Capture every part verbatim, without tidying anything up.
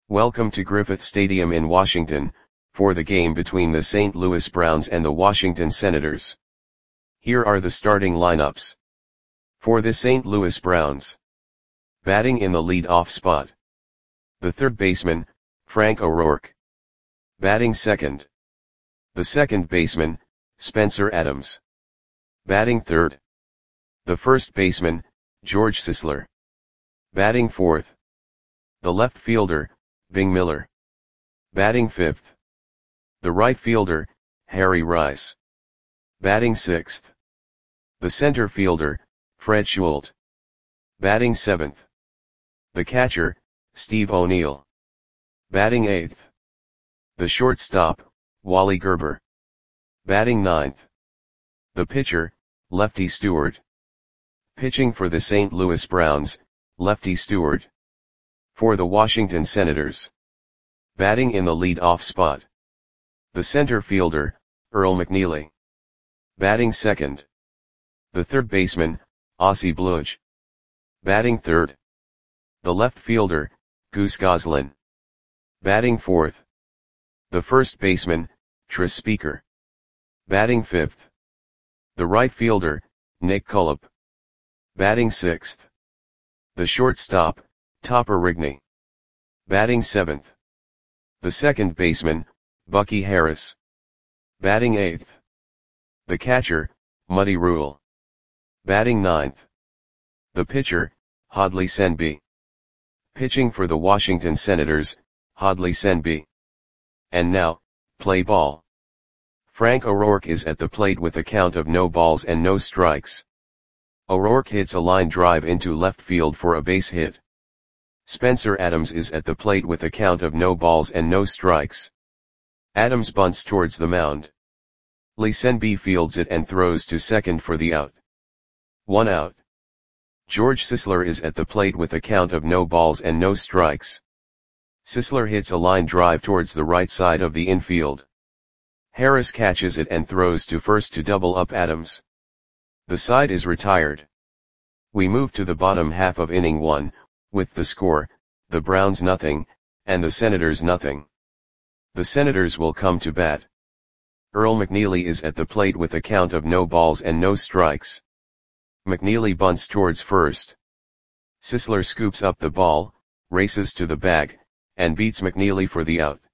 Welcome to Griffith Stadium in Washington, for the game between the Saint Louis Browns and the Washington Senators. Here are the starting lineups. For the Saint Louis Browns. Batting in the lead-off spot. The third baseman, Frank O'Rourke. Batting second. The second baseman, Spencer Adams. Batting third. The first baseman, George Sisler. Batting fourth. The left fielder, Bing Miller. Batting fifth. The right fielder, Harry Rice. Batting sixth. The center fielder, Fred Schulte. Batting seventh. The catcher, Steve O'Neill. Batting eighth. The shortstop, Wally Gerber. Batting ninth. The pitcher, Lefty Stewart. Pitching for the Saint Louis Browns, Lefty Stewart. For the Washington Senators. Batting in the lead-off spot. The center fielder, Earl McNeely. Batting second. The third baseman, Ozzie Bludge. Batting third. The left fielder, Goose Goslin. Batting fourth. The first baseman, Tris Speaker. Batting fifth. The right fielder, Nick Cullop. Batting sixth. The shortstop, Topper Rigney. Batting seventh. The second baseman, Bucky Harris. Batting eighth. The catcher, Muddy Rule. Batting ninth. The pitcher, Hadley Senby. Pitching for the Washington Senators, Hadley Senby. And now, play ball. Frank O'Rourke is at the plate with a count of no balls and no strikes. O'Rourke hits a line drive into left field for a base hit. Spencer Adams is at the plate with a count of no balls and no strikes. Adams bunts towards the mound. Lee Senby fields it and throws to second for the out. One out. George Sisler is at the plate with a count of no balls and no strikes. Sisler hits a line drive towards the right side of the infield. Harris catches it and throws to first to double up Adams. The side is retired. We move to the bottom half of inning one, with the score, the Browns nothing, and the Senators nothing. The Senators will come to bat. Earl McNeely is at the plate with a count of no balls and no strikes. McNeely bunts towards first. Sisler scoops up the ball, races to the bag, and beats McNeely for the out.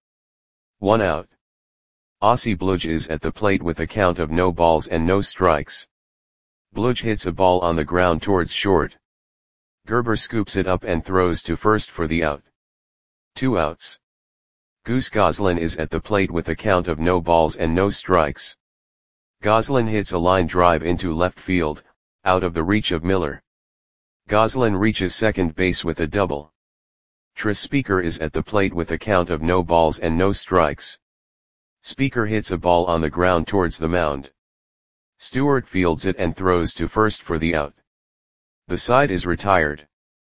One out. Ozzie Bludge is at the plate with a count of no balls and no strikes. Bludge hits a ball on the ground towards short. Gerber scoops it up and throws to first for the out. Two outs. Goose Goslin is at the plate with a count of no balls and no strikes. Goslin hits a line drive into left field, out of the reach of Miller. Goslin reaches second base with a double. Tris Speaker is at the plate with a count of no balls and no strikes. Speaker hits a ball on the ground towards the mound. Stewart fields it and throws to first for the out. The side is retired.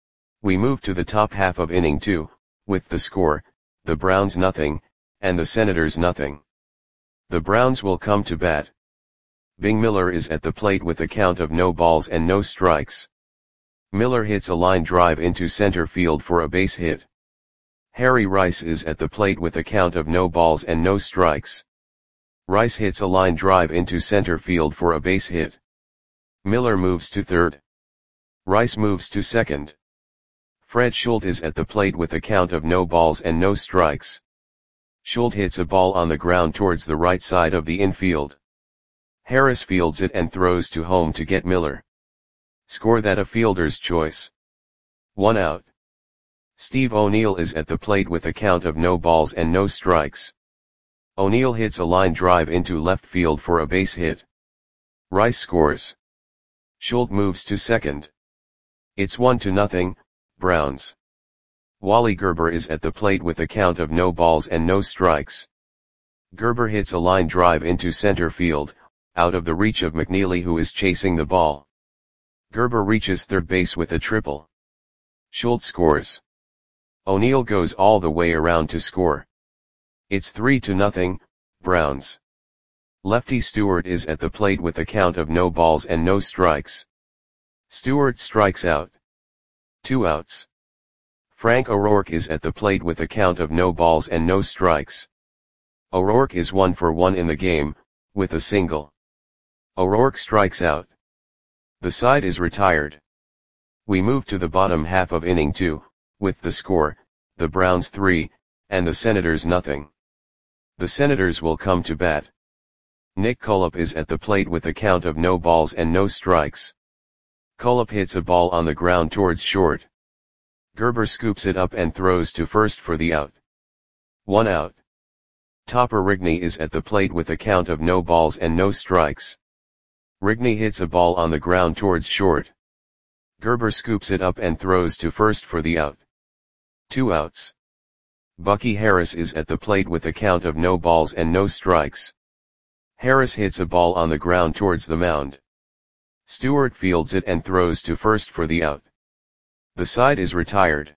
We move to the top half of inning two, with the score, the Browns nothing, and the Senators nothing. The Browns will come to bat. Bing Miller is at the plate with a count of no balls and no strikes. Miller hits a line drive into center field for a base hit. Harry Rice is at the plate with a count of no balls and no strikes. Rice hits a line drive into center field for a base hit. Miller moves to third. Rice moves to second. Fred Schulte is at the plate with a count of no balls and no strikes. Schulte hits a ball on the ground towards the right side of the infield. Harris fields it and throws to home to get Miller. Score that a fielder's choice. One out. Steve O'Neill is at the plate with a count of no balls and no strikes. O'Neill hits a line drive into left field for a base hit. Rice scores. Schulte moves to second. It's one to nothing, Browns. Wally Gerber is at the plate with a count of no balls and no strikes. Gerber hits a line drive into center field, out of the reach of McNeely who is chasing the ball. Gerber reaches third base with a triple. Schulte scores. O'Neill goes all the way around to score. It's three to nothing, Browns. Lefty Stewart is at the plate with a count of no balls and no strikes. Stewart strikes out. Two outs. Frank O'Rourke is at the plate with a count of no balls and no strikes. O'Rourke is one for one in the game, with a single. O'Rourke strikes out. The side is retired. We move to the bottom half of inning two, with the score, the Browns three, and the Senators nothing. The Senators will come to bat. Nick Cullip is at the plate with a count of no balls and no strikes. Cullip hits a ball on the ground towards short. Gerber scoops it up and throws to first for the out. One out. Topper Rigney is at the plate with a count of no balls and no strikes. Rigney hits a ball on the ground towards short. Gerber scoops it up and throws to first for the out. Two outs. Bucky Harris is at the plate with a count of no balls and no strikes. Harris hits a ball on the ground towards the mound. Stewart fields it and throws to first for the out. The side is retired.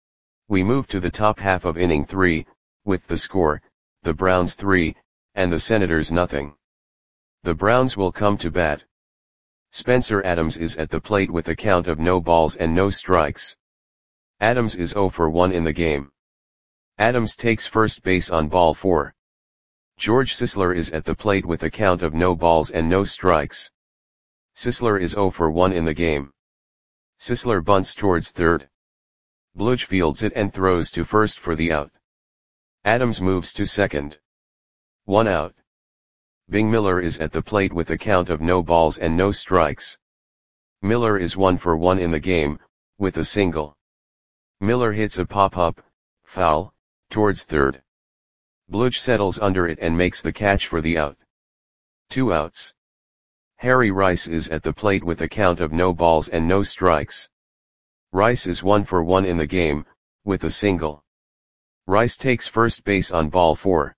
We move to the top half of inning three, with the score, the Browns three, and the Senators nothing. The Browns will come to bat. Spencer Adams is at the plate with a count of no balls and no strikes. Adams is oh for one in the game. Adams takes first base on ball four. George Sisler is at the plate with a count of no balls and no strikes. Sisler is oh for one in the game. Sisler bunts towards third. Bludge fields it and throws to first for the out. Adams moves to second. One out. Bing Miller is at the plate with a count of no balls and no strikes. Miller is one for one in the game, with a single. Miller hits a pop-up, foul, towards third. Bludge settles under it and makes the catch for the out. Two outs. Harry Rice is at the plate with a count of no balls and no strikes. Rice is one for one in the game, with a single. Rice takes first base on ball four.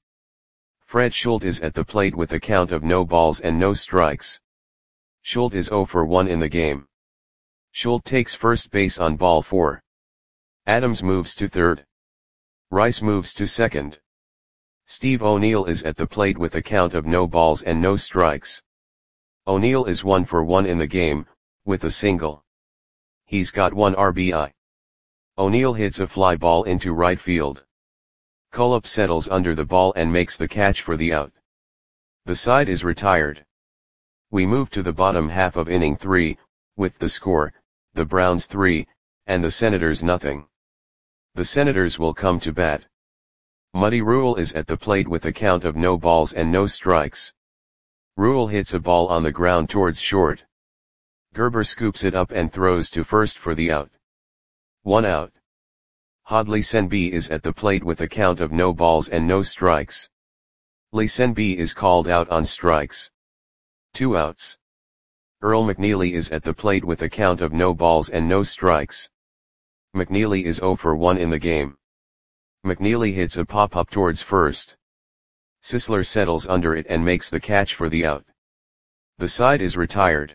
Fred Schultz is at the plate with a count of no balls and no strikes. Schultz is oh for one in the game. Schultz takes first base on ball four. Adams moves to third. Rice moves to second. Steve O'Neill is at the plate with a count of no balls and no strikes. O'Neill is one for one in the game, with a single. He's got one R B I. O'Neill hits a fly ball into right field. Cullip settles under the ball and makes the catch for the out. The side is retired. We move to the bottom half of inning three, with the score, the Browns three, and the Senators nothing. The Senators will come to bat. Muddy Rule is at the plate with a count of no balls and no strikes. Rule hits a ball on the ground towards short. Gerber scoops it up and throws to first for the out. One out. Hodley Senby is at the plate with a count of no balls and no strikes. Lee Senby is called out on strikes. Two outs. Earl McNeely is at the plate with a count of no balls and no strikes. McNeely is oh for one in the game. McNeely hits a pop-up towards first. Sisler settles under it and makes the catch for the out. The side is retired.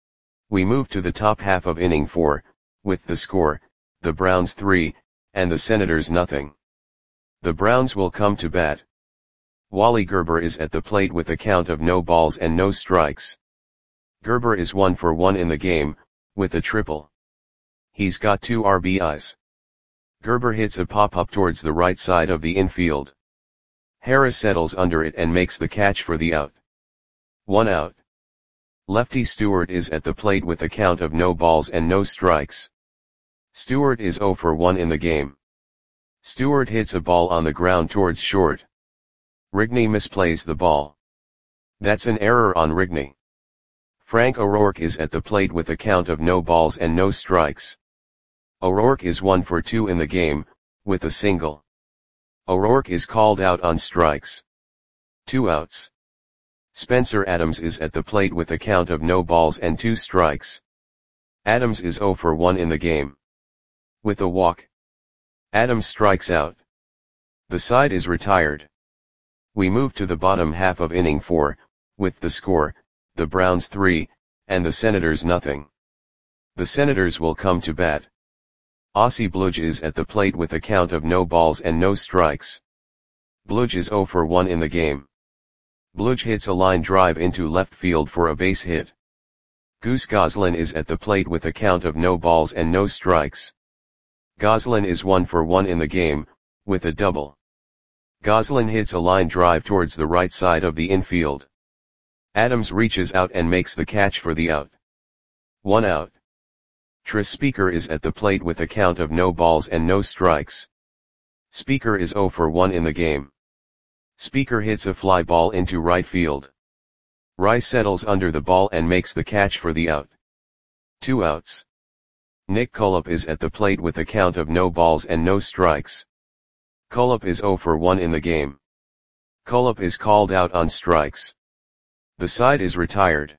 We move to the top half of inning four, with the score, the Browns three, and the Senators nothing. The Browns will come to bat. Wally Gerber is at the plate with a count of no balls and no strikes. Gerber is one for one in the game, with a triple. He's got two R B Is. Gerber hits a pop-up towards the right side of the infield. Harris settles under it and makes the catch for the out. One out. Lefty Stewart is at the plate with a count of no balls and no strikes. Stewart is oh for one in the game. Stewart hits a ball on the ground towards short. Rigney misplays the ball. That's an error on Rigney. Frank O'Rourke is at the plate with a count of no balls and no strikes. O'Rourke is one for two in the game, with a single. O'Rourke is called out on strikes. Two outs. Spencer Adams is at the plate with a count of no balls and two strikes. Adams is oh for one in the game. With a walk. Adams strikes out. The side is retired. We move to the bottom half of inning four, with the score, the Browns three, and the Senators nothing. The Senators will come to bat. Ossie Bludge is at the plate with a count of no balls and no strikes. Bludge is oh for one in the game. Bludge hits a line drive into left field for a base hit. Goose Goslin is at the plate with a count of no balls and no strikes. Goslin is one for one in the game, with a double. Goslin hits a line drive towards the right side of the infield. Adams reaches out and makes the catch for the out. One out. Tris Speaker is at the plate with a count of no balls and no strikes. Speaker is zero for one in the game. Speaker hits a fly ball into right field. Rice settles under the ball and makes the catch for the out. Two outs. Nick Cullip is at the plate with a count of no balls and no strikes. Cullip is zero for one in the game. Cullip is called out on strikes. The side is retired.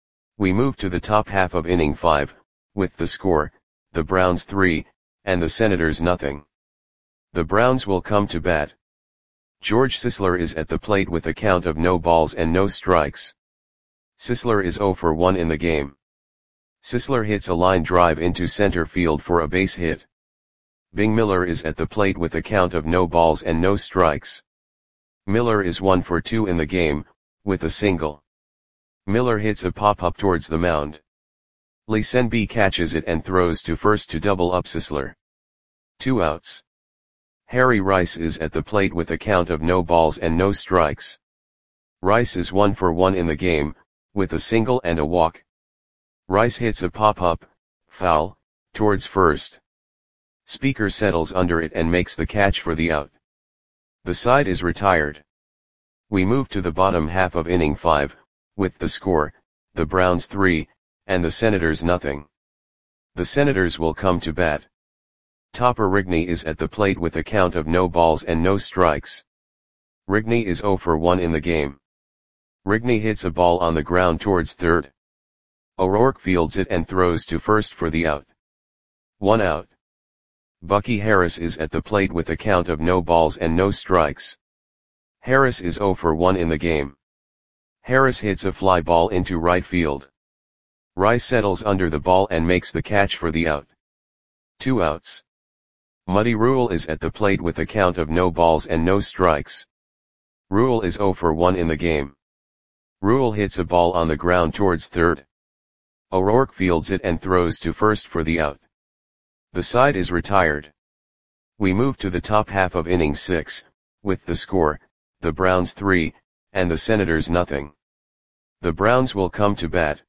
We move to the top half of inning five, with the score, the Browns three, and the Senators nothing. The Browns will come to bat. George Sisler is at the plate with a count of no balls and no strikes. Sisler is zero for one in the game. Sisler hits a line drive into center field for a base hit. Bing Miller is at the plate with a count of no balls and no strikes. Miller is one for two in the game, with a single. Miller hits a pop-up towards the mound. Lee Senby catches it and throws to first to double up Sisler. Two outs. Harry Rice is at the plate with a count of no balls and no strikes. Rice is one for one in the game, with a single and a walk. Rice hits a pop-up, foul, towards first. Speaker settles under it and makes the catch for the out. The side is retired. We move to the bottom half of inning five, with the score, the Browns three, and the Senators nothing. The Senators will come to bat. Topper Rigney is at the plate with a count of no balls and no strikes. Rigney is zero for one in the game. Rigney hits a ball on the ground towards third. O'Rourke fields it and throws to first for the out. One out. Bucky Harris is at the plate with a count of no balls and no strikes. Harris is zero for one in the game. Harris hits a fly ball into right field. Rice settles under the ball and makes the catch for the out. Two outs. Muddy Rule is at the plate with a count of no balls and no strikes. Rule is zero for one in the game. Rule hits a ball on the ground towards third. O'Rourke fields it and throws to first for the out. The side is retired. We move to the top half of inning six, with the score, the Browns three, and the Senators nothing. The Browns will come to bat.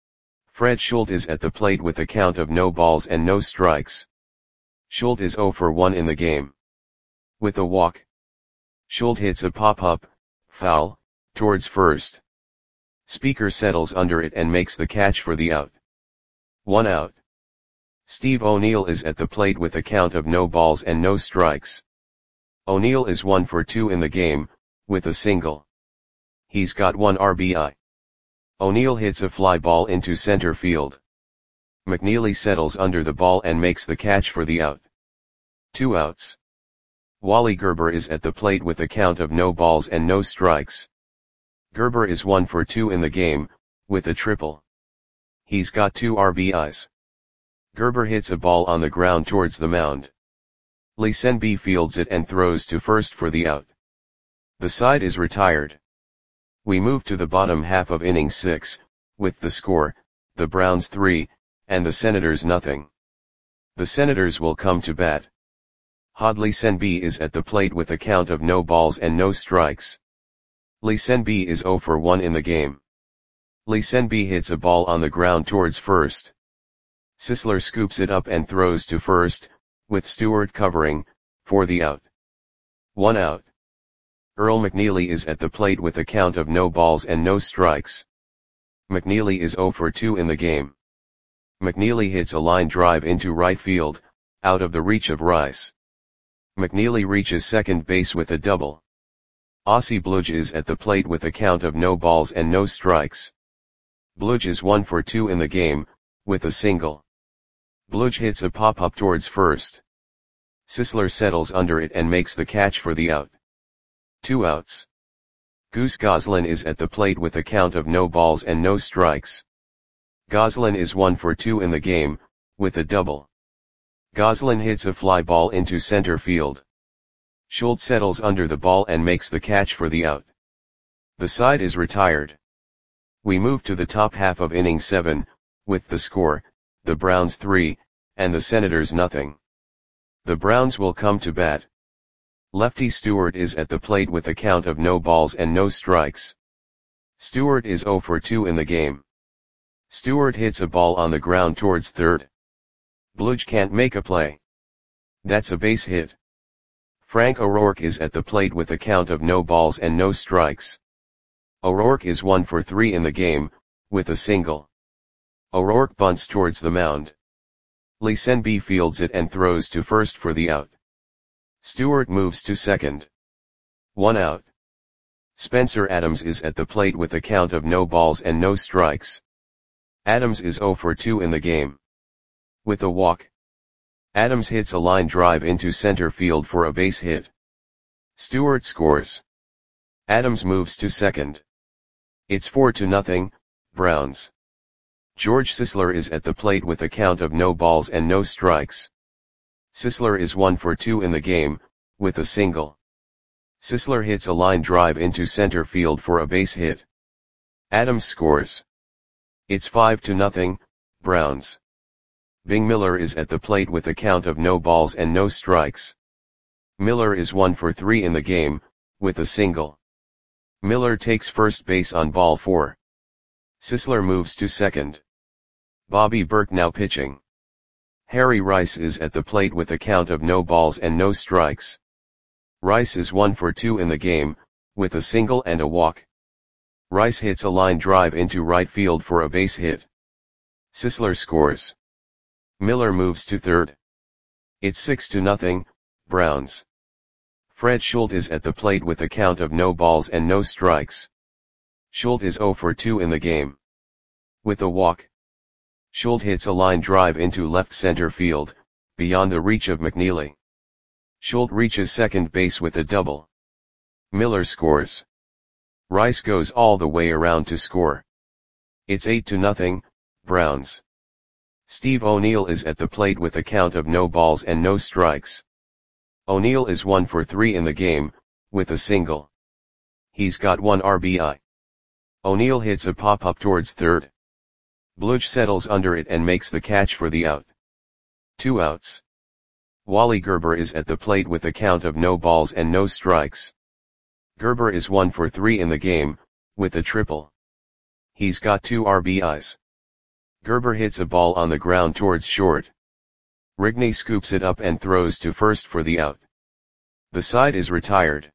Fred Schultz is at the plate with a count of no balls and no strikes. Schultz is zero for one in the game. With a walk. Schultz hits a pop-up, foul, towards first. Speaker settles under it and makes the catch for the out. One out. Steve O'Neill is at the plate with a count of no balls and no strikes. O'Neill is one for two in the game, with a single. He's got one R B I. O'Neill hits a fly ball into center field. McNeely settles under the ball and makes the catch for the out. Two outs. Wally Gerber is at the plate with a count of no balls and no strikes. Gerber is one for two in the game, with a triple. He's got two R B Is. Gerber hits a ball on the ground towards the mound. Lee Senby fields it and throws to first for the out. The side is retired. We move to the bottom half of inning six, with the score, the Browns three, and the Senators nothing. The Senators will come to bat. Hodley Senby is at the plate with a count of no balls and no strikes. Lee Senby is zero for one in the game. Lee Senby hits a ball on the ground towards first. Sisler scoops it up and throws to first, with Stewart covering, for the out. One out. Earl McNeely is at the plate with a count of no balls and no strikes. McNeely is zero for two in the game. McNeely hits a line drive into right field, out of the reach of Rice. McNeely reaches second base with a double. Ossie Bludge is at the plate with a count of no balls and no strikes. Bludge is one for two in the game, with a single. Bludge hits a pop-up towards first. Sisler settles under it and makes the catch for the out. Two outs. Goose Goslin is at the plate with a count of no balls and no strikes. Goslin is one for two in the game, with a double. Goslin hits a fly ball into center field. Schultz settles under the ball and makes the catch for the out. The side is retired. We move to the top half of inning seven, with the score, the Browns three, and the Senators nothing. The Browns will come to bat. Lefty Stewart is at the plate with a count of no balls and no strikes. Stewart is zero for two in the game. Stewart hits a ball on the ground towards third. Bludge can't make a play. That's a base hit. Frank O'Rourke is at the plate with a count of no balls and no strikes. O'Rourke is one for three in the game, with a single. O'Rourke bunts towards the mound. Lisenby fields it and throws to first for the out. Stewart moves to second. One out. Spencer Adams is at the plate with a count of no balls and no strikes. Adams is zero for two in the game. With a walk. Adams hits a line drive into center field for a base hit. Stewart scores. Adams moves to second. It's four to nothing, Browns. George Sisler is at the plate with a count of no balls and no strikes. Sisler is one for two in the game, with a single. Sisler hits a line drive into center field for a base hit. Adams scores. It's five to nothing, Browns. Bing Miller is at the plate with a count of no balls and no strikes. Miller is one for three in the game, with a single. Miller takes first base on ball four. Sisler moves to second. Bobby Burke now pitching. Harry Rice is at the plate with a count of no balls and no strikes. Rice is one for two in the game, with a single and a walk. Rice hits a line drive into right field for a base hit. Sisler scores. Miller moves to third. It's six to nothing, Browns. Fred Schultz is at the plate with a count of no balls and no strikes. Schultz is zero for two in the game. With a walk. Schultz hits a line drive into left center field, beyond the reach of McNeely. Schultz reaches second base with a double. Miller scores. Rice goes all the way around to score. It's eight to nothing, Browns. Steve O'Neill is at the plate with a count of no balls and no strikes. O'Neill is one for three in the game, with a single. He's got one R B I. O'Neill hits a pop-up towards third. Bludge settles under it and makes the catch for the out. Two outs. Wally Gerber is at the plate with a count of no balls and no strikes. Gerber is one for three in the game, with a triple. He's got two R B Is. Gerber hits a ball on the ground towards short. Rigney scoops it up and throws to first for the out. The side is retired.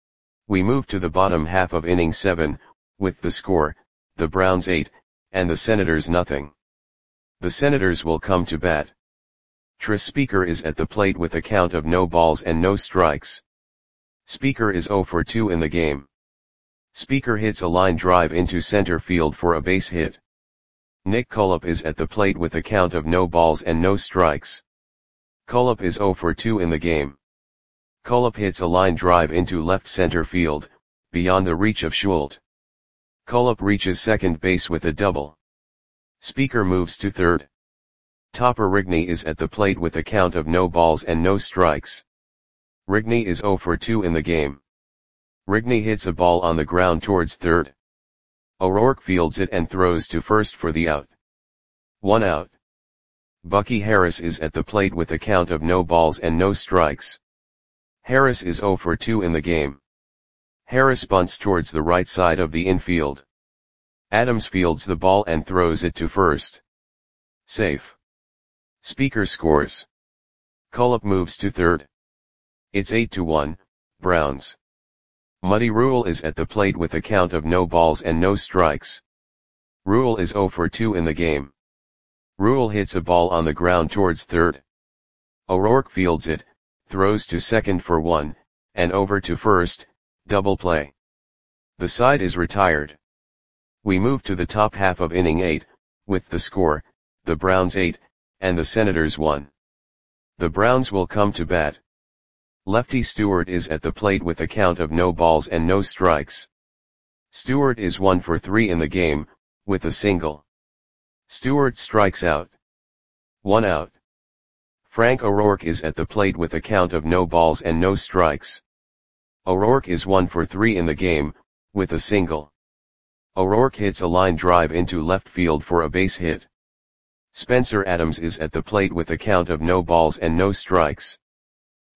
We move to the bottom half of inning seven, with the score, the Browns eight, and the Senators nothing. The Senators will come to bat. Tris Speaker is at the plate with a count of no balls and no strikes. Speaker is zero for two in the game. Speaker hits a line drive into center field for a base hit. Nick Cullip is at the plate with a count of no balls and no strikes. Cullip is zero for two in the game. Cullip hits a line drive into left center field, beyond the reach of Schultz. Cullip reaches second base with a double. Speaker moves to third. Topper Rigney is at the plate with a count of no balls and no strikes. Rigney is zero for two in the game. Rigney hits a ball on the ground towards third. O'Rourke fields it and throws to first for the out. One out. Bucky Harris is at the plate with a count of no balls and no strikes. Harris is zero for two in the game. Harris bunts towards the right side of the infield. Adams fields the ball and throws it to first. Safe. Speaker scores. Cullip moves to third. It's eight to one, Browns. Muddy Rule is at the plate with a count of no balls and no strikes. Rule is zero for two in the game. Rule hits a ball on the ground towards third. O'Rourke fields it, throws to second for one, and over to first, double play. The side is retired. We move to the top half of inning eight, with the score, the Browns eight, and the Senators one. The Browns will come to bat. Lefty Stewart is at the plate with a count of no balls and no strikes. Stewart is one for three in the game, with a single. Stewart strikes out. One out. Frank O'Rourke is at the plate with a count of no balls and no strikes. O'Rourke is one for three in the game, with a single. O'Rourke hits a line drive into left field for a base hit. Spencer Adams is at the plate with a count of no balls and no strikes.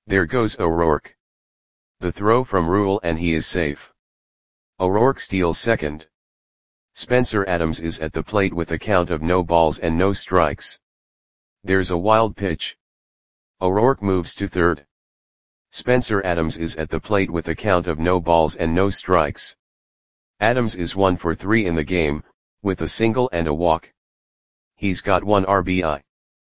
There goes O'Rourke. The throw from Rule and he is safe. O'Rourke steals second. Spencer Adams is at the plate with a count of no balls and no strikes. There's a wild pitch. O'Rourke moves to third. Spencer Adams is at the plate with a count of no balls and no strikes. Adams is one for three in the game, with a single and a walk. He's got one R B I.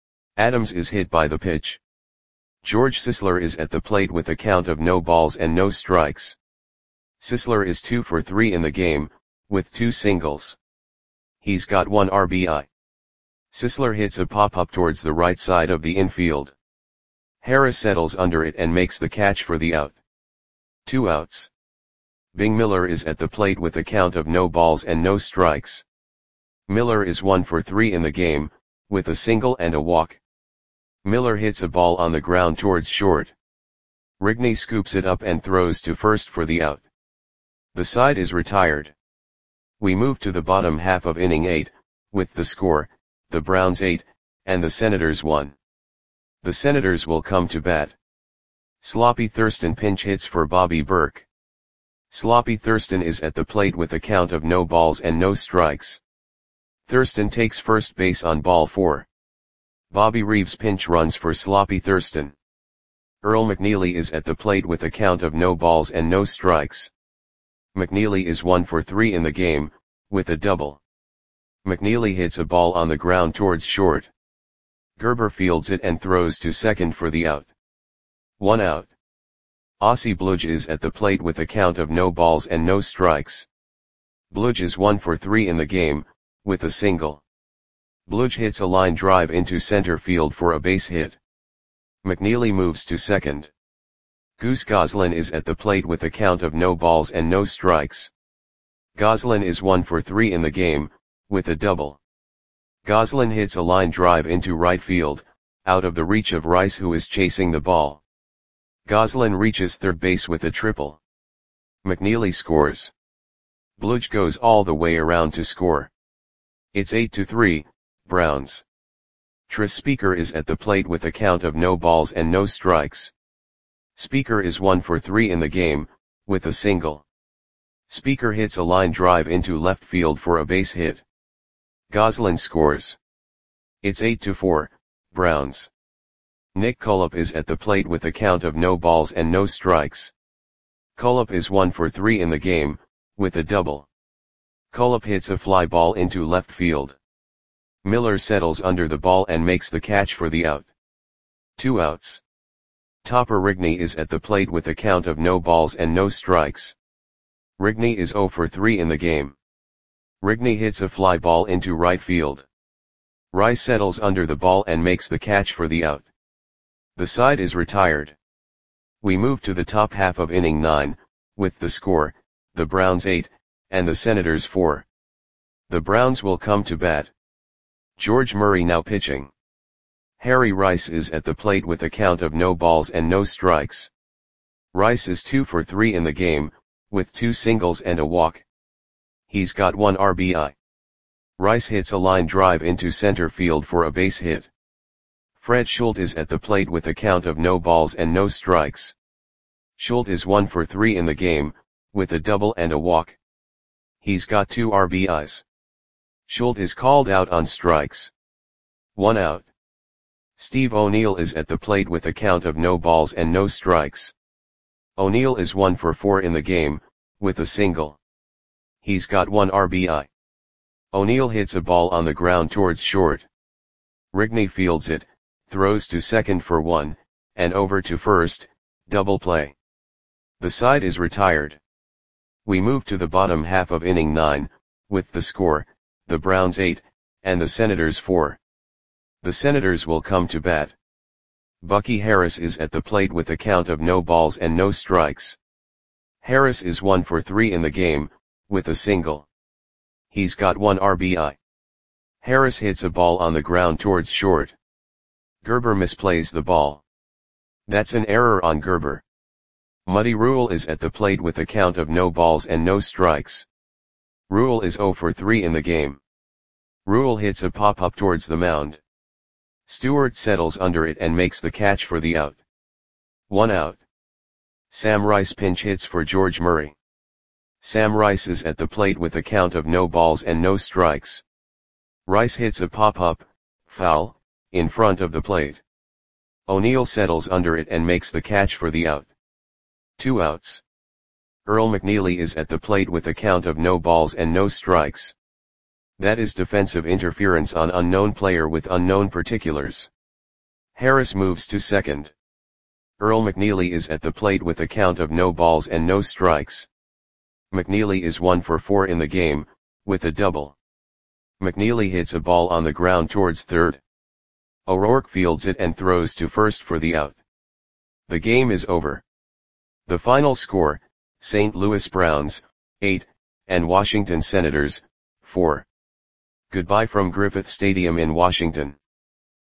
Adams is hit by the pitch. George Sisler is at the plate with a count of no balls and no strikes. Sisler is two for three in the game, with two singles. He's got one R B I. Sisler hits a pop-up towards the right side of the infield. Harris settles under it and makes the catch for the out. Two outs. Bing Miller is at the plate with a count of no balls and no strikes. Miller is one for three in the game, with a single and a walk. Miller hits a ball on the ground towards short. Rigney scoops it up and throws to first for the out. The side is retired. We move to the bottom half of inning eight, with the score, the Browns eight, and the Senators one. The Senators will come to bat. Sloppy Thurston pinch hits for Bobby Burke. Sloppy Thurston is at the plate with a count of no balls and no strikes. Thurston takes first base on ball four. Bobby Reeves pinch runs for Sloppy Thurston. Earl McNeely is at the plate with a count of no balls and no strikes. McNeely is one for three in the game, with a double. McNeely hits a ball on the ground towards short. Gerber fields it and throws to second for the out. One out. Ossie Bludge is at the plate with a count of no balls and no strikes. Bludge is one for three in the game, with a single. Bludge hits a line drive into center field for a base hit. McNeely moves to second. Goose Goslin is at the plate with a count of no balls and no strikes. Goslin is one for three in the game, with a double. Goslin hits a line drive into right field, out of the reach of Rice who is chasing the ball. Goslin reaches third base with a triple. McNeely scores. Bludge goes all the way around to score. It's eight to three, Browns. Tris Speaker is at the plate with a count of no balls and no strikes. Speaker is one for three in the game, with a single. Speaker hits a line drive into left field for a base hit. Goslin scores. It's eight to four, Browns. Nick Cullop is at the plate with a count of no balls and no strikes. Cullop is one for three in the game, with a double. Cullop hits a fly ball into left field. Miller settles under the ball and makes the catch for the out. Two outs. Topper Rigney is at the plate with a count of no balls and no strikes. Rigney is zero for three in the game. Rigney hits a fly ball into right field. Rice settles under the ball and makes the catch for the out. The side is retired. We move to the top half of inning nine, with the score, the Browns eight, and the Senators four. The Browns will come to bat. George Murray now pitching. Harry Rice is at the plate with a count of no balls and no strikes. Rice is two for three in the game, with two singles and a walk. He's got one R B I. Rice hits a line drive into center field for a base hit. Fred Schultz is at the plate with a count of no balls and no strikes. Schultz is one for three in the game, with a double and a walk. He's got two R B Is. Schultz is called out on strikes. One out. Steve O'Neill is at the plate with a count of no balls and no strikes. O'Neill is one for four in the game, with a single. He's got one R B I. O'Neill hits a ball on the ground towards short. Rigney fields it, throws to second for one, and over to first, double play. The side is retired. We move to the bottom half of inning nine, with the score, the Browns eight, and the Senators four. The Senators will come to bat. Bucky Harris is at the plate with a count of no balls and no strikes. Harris is one for three in the game, with a single. He's got one R B I. Harris hits a ball on the ground towards short. Gerber misplays the ball. That's an error on Gerber. Muddy Rule is at the plate with a count of no balls and no strikes. Rule is zero for three in the game. Rule hits a pop-up towards the mound. Stewart settles under it and makes the catch for the out. One out. Sam Rice pinch hits for George Murray. Sam Rice is at the plate with a count of no balls and no strikes. Rice hits a pop-up, foul, in front of the plate. O'Neill settles under it and makes the catch for the out. Two outs. Earl McNeely is at the plate with a count of no balls and no strikes. That is defensive interference on unknown player with unknown particulars. Harris moves to second. Earl McNeely is at the plate with a count of no balls and no strikes. McNeely is one for four in the game, with a double. McNeely hits a ball on the ground towards third. O'Rourke fields it and throws to first for the out. The game is over. The final score, Saint Louis Browns, eight, and Washington Senators, four. Goodbye from Griffith Stadium in Washington.